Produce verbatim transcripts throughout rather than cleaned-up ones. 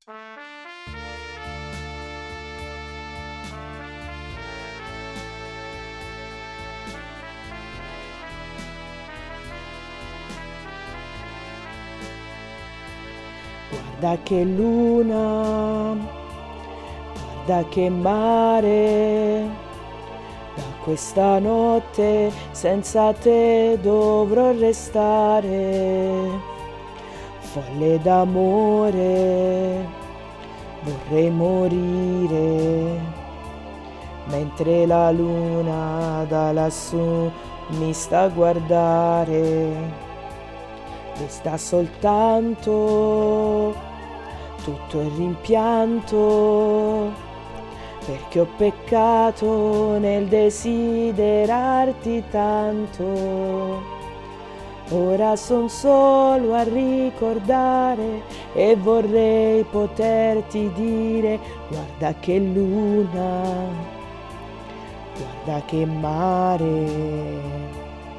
Guarda che luna, guarda che mare, da questa notte senza te dovrò restare. Folle d'amore, vorrei morire, mentre la luna da lassù mi sta a guardare. Resta soltanto tutto il rimpianto, perché ho peccato nel desiderarti tanto. Ora son solo a ricordare e vorrei poterti dire: guarda che luna, guarda che mare.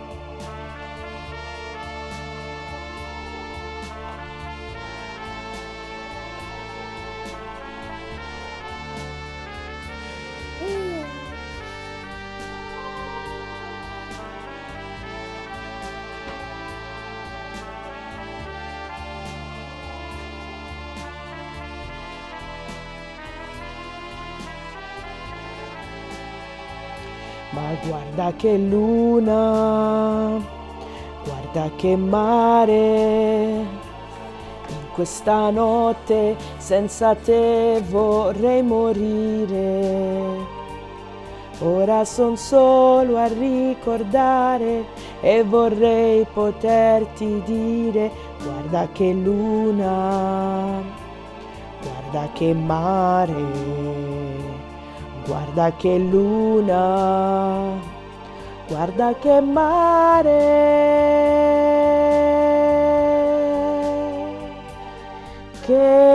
Ma guarda che luna, guarda che mare, in questa notte senza te vorrei morire. Ora son solo a ricordare e vorrei poterti dire: guarda che luna, guarda che mare. Guarda che luna, guarda che mare, che